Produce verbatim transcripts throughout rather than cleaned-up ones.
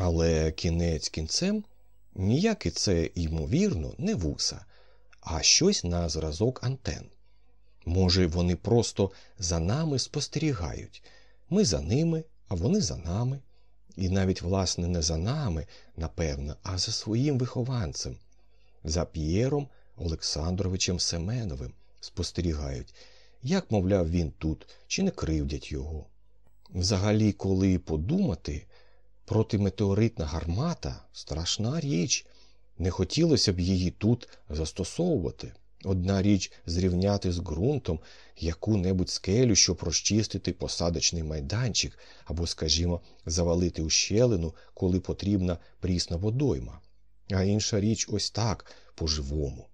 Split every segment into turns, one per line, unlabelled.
Але кінець кінцем ніяке це, ймовірно, не вуса, а щось на зразок антен. Може, вони просто за нами спостерігають. Ми за ними, а вони за нами. І навіть, власне, не за нами, напевно, а за своїм вихованцем. За П'єром Олександровичем Семеновим спостерігають, як, мовляв, він тут, чи не кривдять його. Взагалі, коли подумати, протиметеоритна гармата – страшна річ. Не хотілося б її тут застосовувати. Одна річ – зрівняти з ґрунтом яку-небудь скелю, щоб розчистити посадочний майданчик, або, скажімо, завалити ущелину, коли потрібна прісна водойма. А інша річ ось так, по-живому.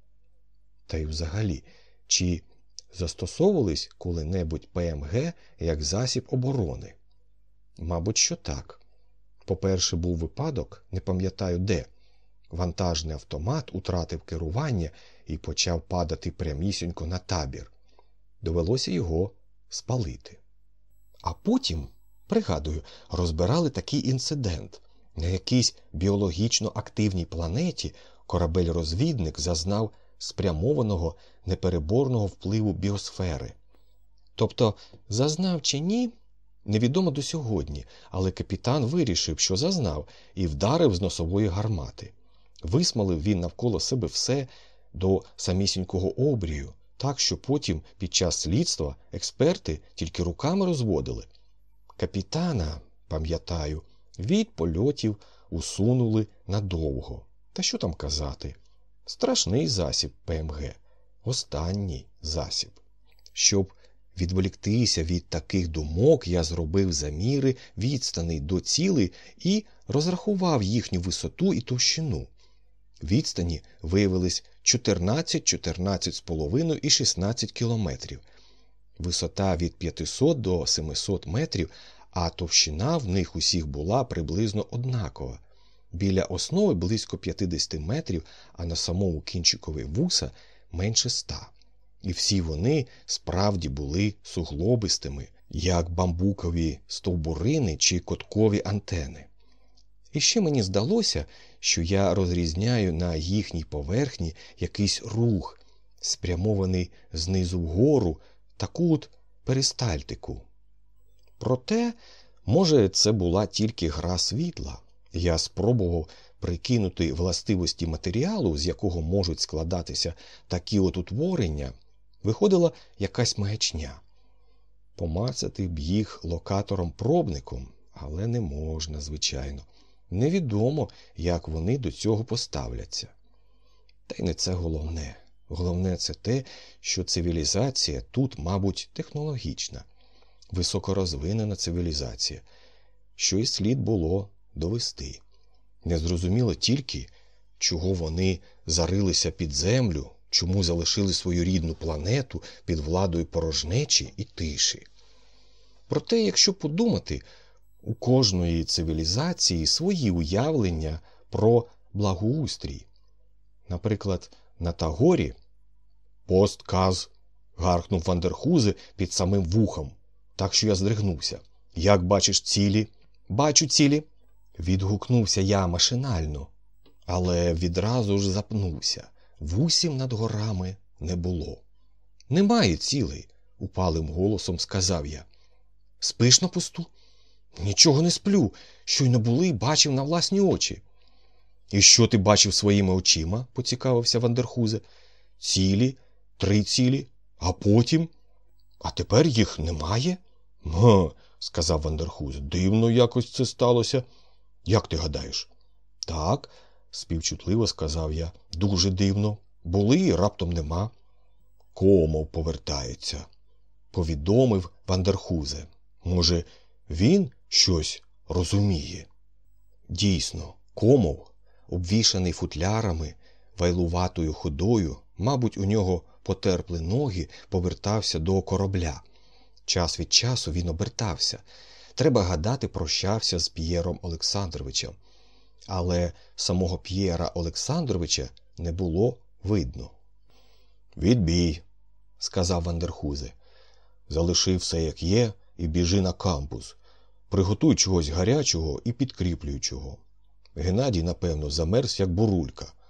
Та й взагалі, чи застосовувались коли-небудь ПМГ як засіб оборони? Мабуть, що так. По-перше, був випадок, не пам'ятаю де, вантажний автомат утратив керування і почав падати прямісінько на табір. Довелося його спалити. А потім, пригадую, розбирали такий інцидент. На якійсь біологічно активній планеті корабель-розвідник зазнав спрямованого непереборного впливу біосфери. Тобто, зазнав чи ні, невідомо до сьогодні, але капітан вирішив, що зазнав, і вдарив з носової гармати. Висмалив він навколо себе все до самісінького обрію, так, що потім під час слідства експерти тільки руками розводили. Капітана, пам'ятаю, від польотів усунули надовго. Та що там казати? Страшний засіб ПМГ. Останній засіб. Щоб відволіктися від таких думок, я зробив заміри відстаней до цілей і розрахував їхню висоту і товщину. Відстані виявились чотирнадцять, чотирнадцять з половиною і шістнадцять кілометрів. Висота від п'ятисот до семисот метрів, а товщина в них усіх була приблизно однакова. Біля основи близько п'ятдесят метрів, а на самому кінчикові вуса менше ста. І всі вони справді були суглобистими, як бамбукові стовбурини чи коткові антени. І ще мені здалося, що я розрізняю на їхній поверхні якийсь рух, спрямований знизу вгору, таку от перистальтику. Проте, може, це була тільки гра світла. Я спробував прикинути властивості матеріалу, з якого можуть складатися такі от утворення. Виходила якась маячня. Помацати б їх локатором-пробником, але не можна, звичайно. Невідомо, як вони до цього поставляться. Та й не це головне. Головне це те, що цивілізація тут, мабуть, технологічна. Високорозвинена цивілізація, що і слід було довести. Незрозуміло тільки, чого вони зарилися під землю, чому залишили свою рідну планету під владою порожнечі і тиші. Проте, якщо подумати, у кожної цивілізації свої уявлення про благоустрій. Наприклад, на Тагорі «Пост каз», гаркнув Вандерхузе під самим вухом, так що я здригнувся. «Як бачиш цілі?» «Бачу цілі», відгукнувся я машинально, але відразу ж запнувся. Вусів над горами не було. «Немає цілей», – упалим голосом сказав я. «Спиш на посту?» «Нічого не сплю. Щойно були і бачив на власні очі». «І що ти бачив своїми очима?» – поцікавився Вандерхузе. «Цілі, три цілі, а потім?» «А тепер їх немає?» «Га», – сказав Вандерхузе, – «дивно якось це сталося». «Як ти гадаєш?» «Так», – співчутливо сказав я, – «дуже дивно. Були і раптом нема». «Комов повертається», – повідомив Вандерхузе. «Може, він щось розуміє?» Дійсно, Комов, обвішаний футлярами, вайлуватою ходою, мабуть, у нього потерпли ноги, повертався до корабля. Час від часу він обертався. Треба гадати, прощався з П'єром Олександровичем. Але самого П'єра Олександровича не було видно. «Відбій», – сказав Вандерхузе. «Залиши все як є і біжи на кампус. Приготуй чогось гарячого і підкріплюючого. Геннадій, напевно, замерз, як бурулька.